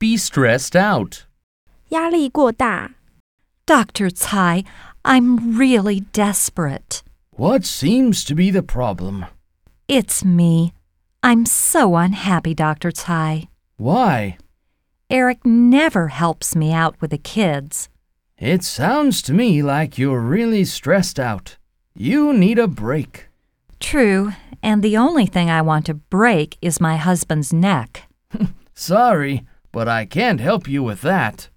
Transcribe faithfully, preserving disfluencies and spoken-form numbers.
be stressed out. 压力过大。 Doctor Tsai, I'm really desperate. What seems to be the problem? It's me. I'm so unhappy, Doctor Tsai. Why? Eric never helps me out with the kids. It sounds to me like you're really stressed out. You need a break. True, and the only thing I want to break is my husband's neck. Sorry, but I can't help you with that.